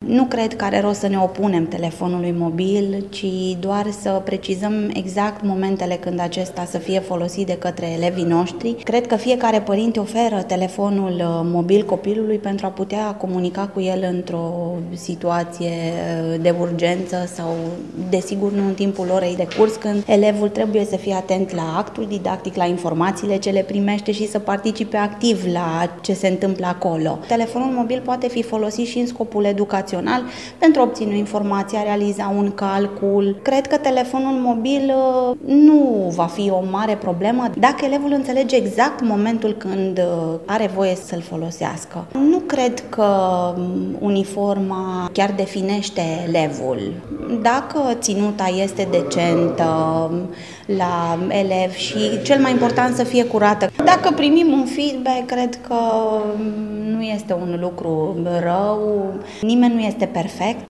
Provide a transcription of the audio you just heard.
Nu cred că are rost să ne opunem telefonului mobil, ci doar să precizăm exact momentele când acesta să fie folosit de către elevii noștri. Cred că fiecare părinte oferă telefonul mobil copilului pentru a putea comunica cu el într-o situație de urgență sau, desigur, nu în timpul orei de curs, când elevul trebuie să fie atent la actul didactic, la informațiile ce le primește și să participe activ la ce se întâmplă acolo. Telefonul mobil poate fi folosit și în scopul educațional, pentru a obține informații, a realiza un calcul. Cred că telefonul mobil nu va fi o mare problemă dacă elevul înțelege exact momentul când are voie să-l folosească. Nu cred că uniforma chiar definește elevul. Dacă ținuta este decentă la elev și, cel mai important, să fie curată. Dacă primim un feedback, cred că nu este un lucru rău, nimeni nu este perfect.